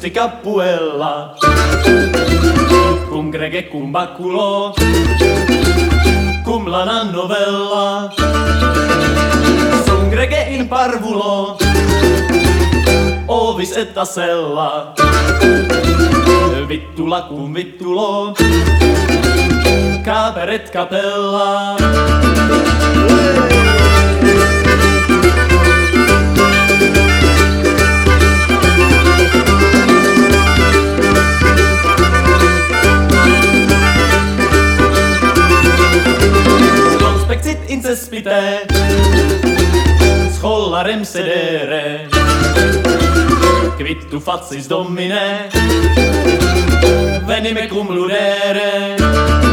fi capuella, cum grege cum baculo, cum lana novella, sum grege in parvulo, ovis et asella, vittula cum vittulo, caper et capella. Conspexit in cespite, scholarem sedere, quid tu facis domine, venime cum ludere.